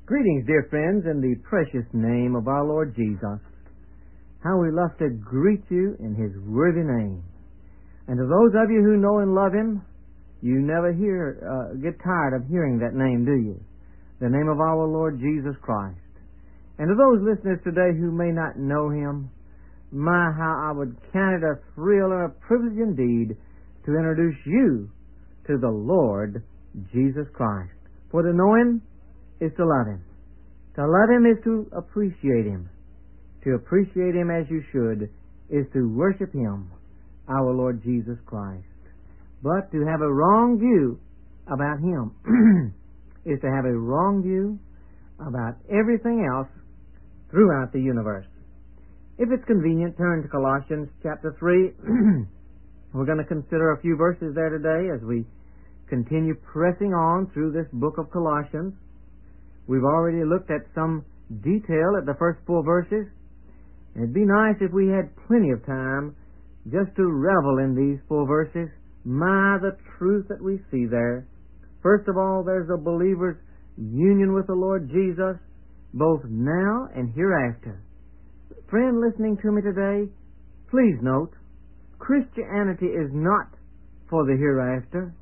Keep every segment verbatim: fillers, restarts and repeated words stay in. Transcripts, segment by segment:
Greetings, dear friends, in the precious name of our Lord Jesus. How we love to greet you in His worthy name. And to those of you who know and love Him, you never hear, uh, get tired of hearing that name, do you? The name of our Lord Jesus Christ. And to those listeners today who may not know Him, my, how I would count it a thrill and a privilege indeed to introduce you to the Lord Jesus Christ. For to know Him is to love Him. To love Him is to appreciate Him. To appreciate Him as you should is to worship Him, our Lord Jesus Christ. But to have a wrong view about Him is to have a wrong view about everything else throughout the universe. If it's convenient, turn to Colossians chapter three. We're going to consider a few verses there today as we continue pressing on through this book of Colossians. We've already looked at some detail at the first four verses. It'd be nice if we had plenty of time just to revel in these four verses. My, the truth that we see there. First of all, there's a believer's union with the Lord Jesus, both now and hereafter. Friend listening to me today, please note, Christianity is not for the hereafter.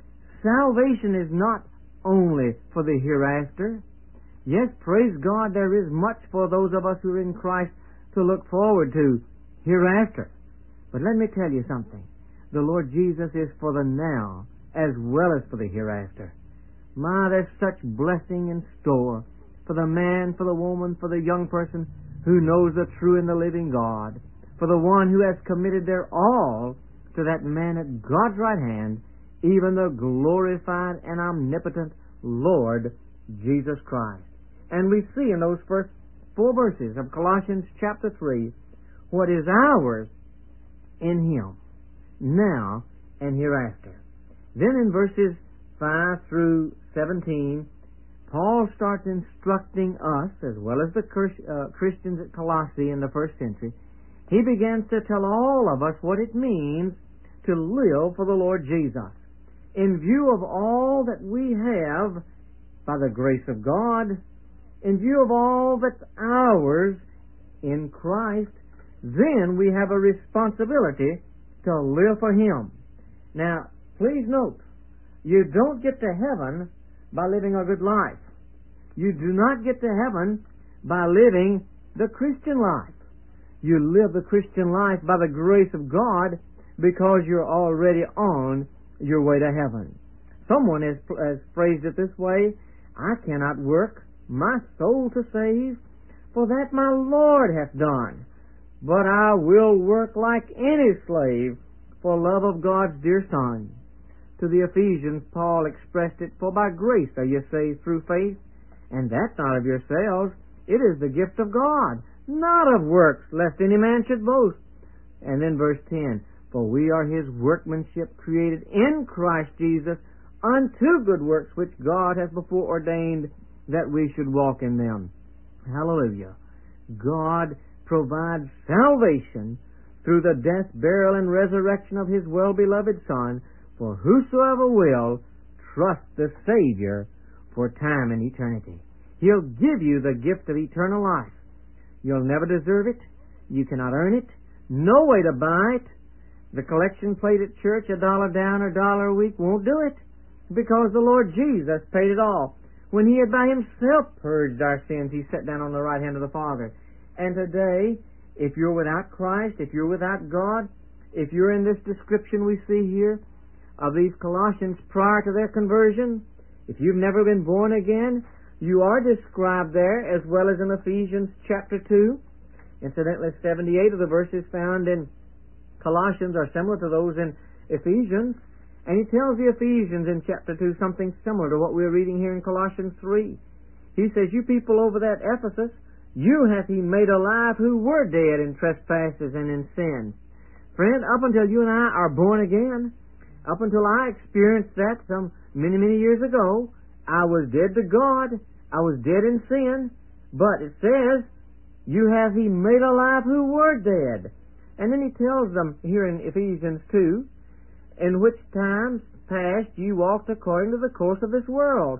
Salvation is not only for the hereafter. Yes, praise God, there is much for those of us who are in Christ to look forward to hereafter. But let me tell you something. The Lord Jesus is for the now as well as for the hereafter. My, there's such blessing in store for the man, for the woman, for the young person who knows the true and the living God, for the one who has committed their all to that man at God's right hand, even the glorified and omnipotent Lord Jesus Christ. And we see in those first four verses of Colossians chapter three what is ours in Him, now and hereafter. Then in verses five through seventeen, Paul starts instructing us, as well as the uh, Christians at Colossae in the first century. He begins to tell all of us what it means to live for the Lord Jesus. In view of all that we have by the grace of God, in view of all that's ours in Christ, then we have a responsibility to live for Him. Now, please note, you don't get to heaven by living a good life. You do not get to heaven by living the Christian life. You live the Christian life by the grace of God because you're already on your way to heaven. Someone has, has phrased it this way: I cannot work my soul to save, for that my Lord hath done. But I will work like any slave for love of God's dear Son. To the Ephesians, Paul expressed it, for by grace are you saved through faith, and that not of yourselves, it is the gift of God, not of works, lest any man should boast. And then verse ten, for we are His workmanship, created in Christ Jesus, unto good works which God hath before ordained that we should walk in them. Hallelujah. God provides salvation through the death, burial, and resurrection of His well-beloved Son, for whosoever will trust the Savior for time and eternity. He'll give you the gift of eternal life. You'll never deserve it. You cannot earn it. No way to buy it. The collection plate at church, a dollar down or a dollar a week, won't do it, because the Lord Jesus paid it all. When He had by Himself purged our sins, He sat down on the right hand of the Father. And today, if you're without Christ, if you're without God, if you're in this description we see here of these Colossians prior to their conversion, if you've never been born again, you are described there, as well as in Ephesians chapter two. Incidentally, seventy-eight of the verses found in Colossians are similar to those in Ephesians. And he tells the Ephesians in chapter two something similar to what we're reading here in Colossians three. He says, you people over there at Ephesus, you hath He made alive who were dead in trespasses and in sin. Friend, up until you and I are born again, up until I experienced that some many, many years ago, I was dead to God. I was dead in sin. But it says, you have He made alive who were dead. And then he tells them here in Ephesians two, in which times past you walked according to the course of this world,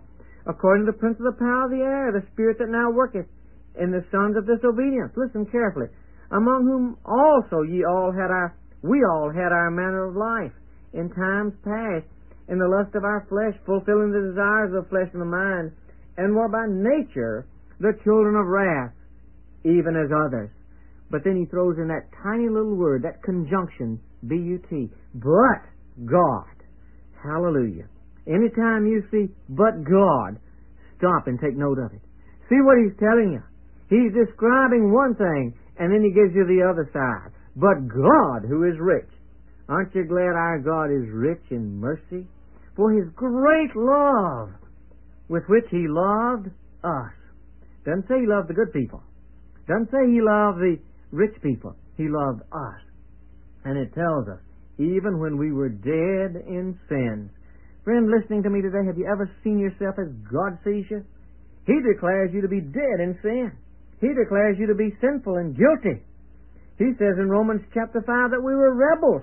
according to the prince of the power of the air, the spirit that now worketh in the sons of disobedience. Listen carefully. Among whom also ye all had our, we all had our manner of life in times past, in the lust of our flesh, fulfilling the desires of the flesh and the mind, and were by nature the children of wrath, even as others. But then he throws in that tiny little word, that conjunction, B U T, but God. Hallelujah. Anytime you see but God, stop and take note of it. See what he's telling you. He's describing one thing, and then he gives you the other side. But God, who is rich. Aren't you glad our God is rich in mercy? For his great love with which he loved us. Doesn't say he loved the good people. Doesn't say he loved the rich people. He loved us. And it tells us, even when we were dead in sins. Friend, listening to me today, have you ever seen yourself as God sees you? He declares you to be dead in sin. He declares you to be sinful and guilty. He says in Romans chapter five that we were rebels.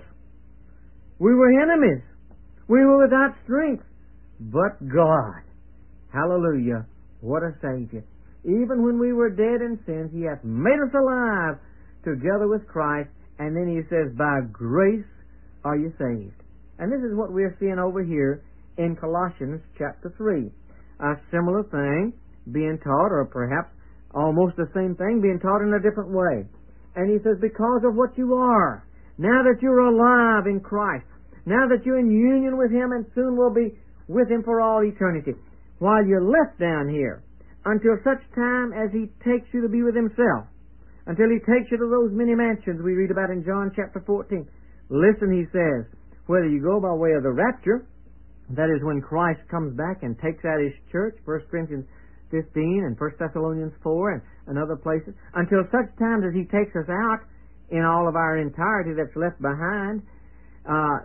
We were enemies. We were without strength. But God, hallelujah, what a Savior. Even when we were dead in sins, He hath made us alive together with Christ. And then He says, by grace are you saved. And this is what we're seeing over here in Colossians chapter three. A similar thing being taught, or perhaps almost the same thing being taught in a different way. And he says, because of what you are, now that you're alive in Christ, now that you're in union with Him and soon will be with Him for all eternity, while you're left down here, until such time as He takes you to be with Himself, until He takes you to those many mansions we read about in John chapter fourteen. Listen, he says, whether you go by way of the rapture, that is when Christ comes back and takes out His church, First Corinthians fifteen and First Thessalonians four and, and other places, until such time as He takes us out in all of our entirety that's left behind, uh,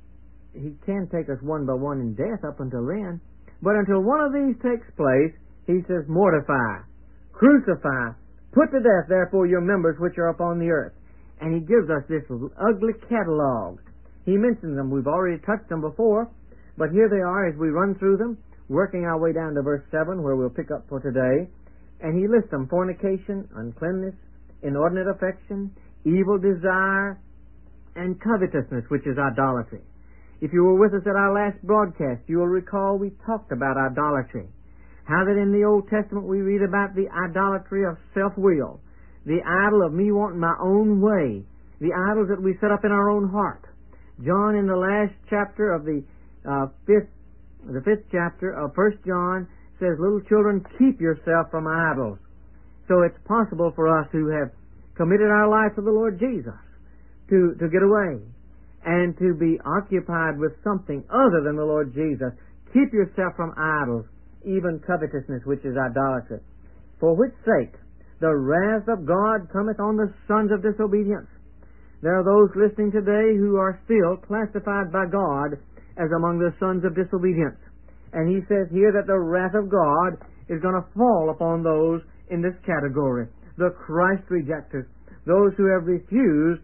He can take us one by one in death up until then. But until one of these takes place, He says, mortify, crucify, put to death, therefore, your members which are upon the earth. And He gives us this ugly catalog. He mentions them. We've already touched them before, but here they are as we run through them, working our way down to verse seven, where we'll pick up for today. And he lists them: fornication, uncleanness, inordinate affection, evil desire, and covetousness, which is idolatry. If you were with us at our last broadcast, you will recall we talked about idolatry. How that in the Old Testament we read about the idolatry of self-will, the idol of me wanting my own way, the idols that we set up in our own heart. John, in the last chapter of the uh, fifth, the fifth chapter of First John, says, little children, keep yourself from idols. So it's possible for us who have committed our life to the Lord Jesus to, to get away and to be occupied with something other than the Lord Jesus. Keep yourself from idols, even covetousness, which is idolatry. For which sake the wrath of God cometh on the sons of disobedience. There are those listening today who are still classified by God as among the sons of disobedience. And he says here that the wrath of God is going to fall upon those in this category, the Christ rejectors, those who have refused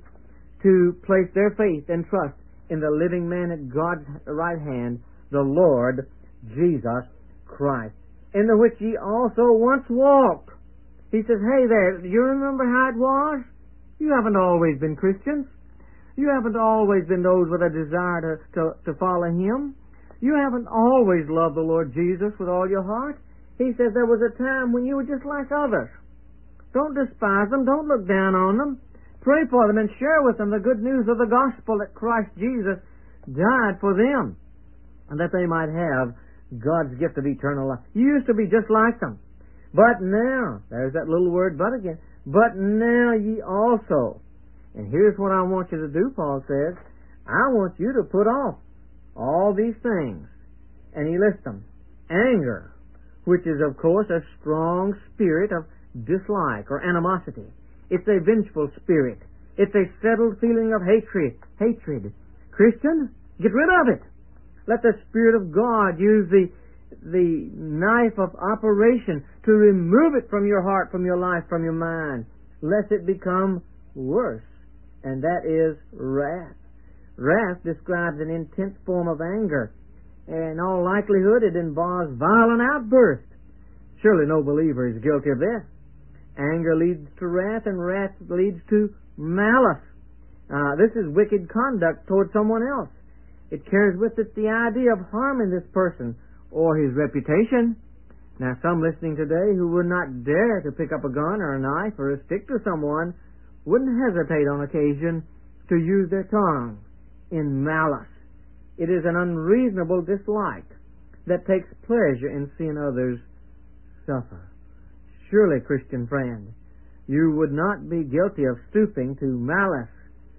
to place their faith and trust in the living man at God's right hand, the Lord Jesus Christ, in the which ye also once walked. He says, hey there, do you remember how it was? You haven't always been Christians. You haven't always been those with a desire to, to, to follow Him. You haven't always loved the Lord Jesus with all your heart. He says there was a time when you were just like others. Don't despise them. Don't look down on them. Pray for them and share with them the good news of the gospel that Christ Jesus died for them and that they might have God's gift of eternal life. You used to be just like them. But now, there's that little word but again, but now ye also. And here's what I want you to do, Paul says. I want you to put off all these things. And he lists them. Anger, which is, of course, a strong spirit of dislike or animosity. It's a vengeful spirit. It's a settled feeling of hatred. Hatred. Christian, get rid of it. Let the Spirit of God use the the knife of operation to remove it from your heart, from your life, from your mind, lest it become worse. And that is wrath. Wrath describes an intense form of anger, in all likelihood it involves violent outbursts. Surely no believer is guilty of this. Anger leads to wrath, and wrath leads to malice. Uh, this is wicked conduct toward someone else. It carries with it the idea of harming this person or his reputation. Now, some listening today who would not dare to pick up a gun or a knife or a stick to someone wouldn't hesitate on occasion to use their tongue in malice. It is an unreasonable dislike that takes pleasure in seeing others suffer. Surely, Christian friend, you would not be guilty of stooping to malice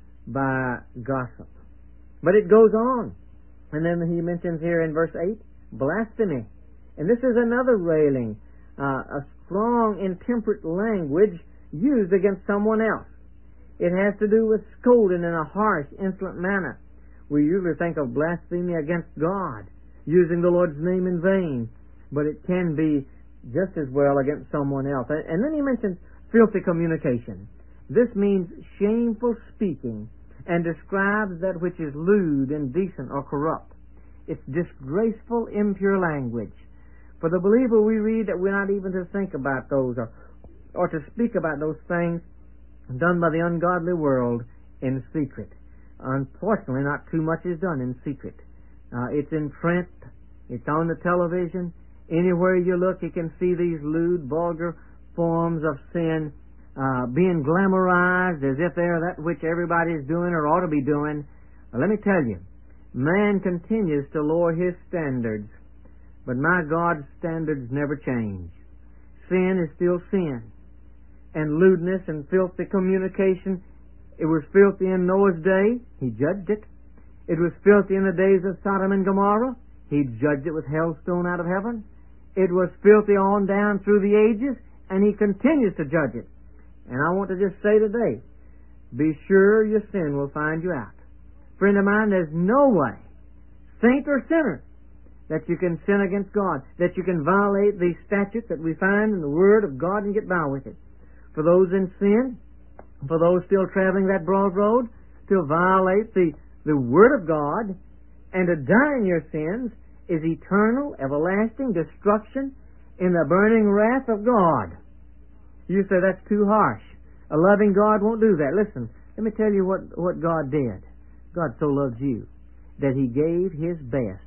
by gossip. But it goes on. And then he mentions here in verse eight, blasphemy. And this is another railing, uh, a strong, intemperate language used against someone else. It has to do with scolding in a harsh, insolent manner. We usually think of blasphemy against God, using the Lord's name in vain, but it can be just as well against someone else. And then he mentions filthy communication. This means shameful speaking and describes that which is lewd, indecent, or corrupt. It's disgraceful, impure language. For the believer, we read that we're not even to think about those or, or to speak about those things done by the ungodly world in secret. Unfortunately, not too much is done in secret. Uh, it's in print. It's on the television. Anywhere you look, you can see these lewd, vulgar forms of sin uh, being glamorized as if they're that which everybody is doing or ought to be doing. Well, let me tell you, man continues to lower his standards, but my God's standards never change. Sin is still sin. And lewdness and filthy communication, it was filthy in Noah's day. He judged it. It was filthy in the days of Sodom and Gomorrah. He judged it with hailstone out of heaven. It was filthy on down through the ages, and he continues to judge it. And I want to just say today, be sure your sin will find you out. Friend of mine, there's no way, saint or sinner, that you can sin against God, that you can violate these statutes that we find in the Word of God and get by with it. For those in sin, for those still traveling that broad road, to violate the, the Word of God and to die in your sins is eternal, everlasting destruction in the burning wrath of God. You say that's too harsh. A loving God won't do that. Listen, let me tell you what, what God did. God so loved you that He gave His best.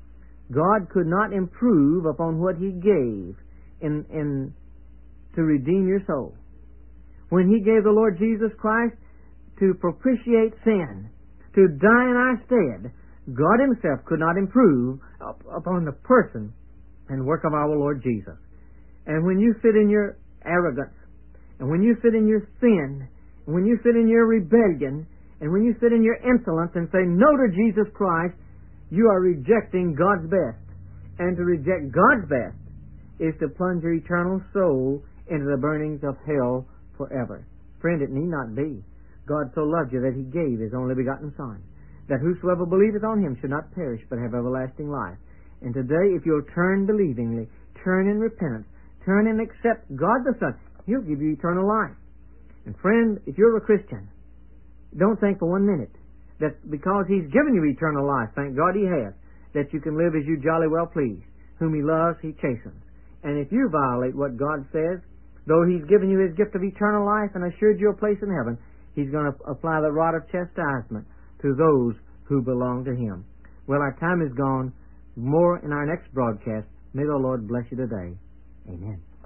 God could not improve upon what He gave in, in, to redeem your soul. When He gave the Lord Jesus Christ to propitiate sin, to die in our stead, God Himself could not improve up, upon the person and work of our Lord Jesus. And when you sit in your arrogance, and when you sit in your sin, and when you sit in your rebellion, and when you sit in your insolence and say no to Jesus Christ, you are rejecting God's best. And to reject God's best is to plunge your eternal soul into the burnings of hell forever. Friend, it need not be. God so loved you that He gave His only begotten Son, that whosoever believeth on Him should not perish but have everlasting life. And today, if you'll turn believingly, turn in repentance, turn and accept God the Son, He'll give you eternal life. And friend, if you're a Christian, don't think for one minute that because He's given you eternal life, thank God He has, that you can live as you jolly well please. Whom He loves, He chastens. And if you violate what God says, though He's given you His gift of eternal life and assured you a place in heaven, He's going to apply the rod of chastisement to those who belong to Him. Well, our time is gone. More in our next broadcast. May the Lord bless you today. Amen.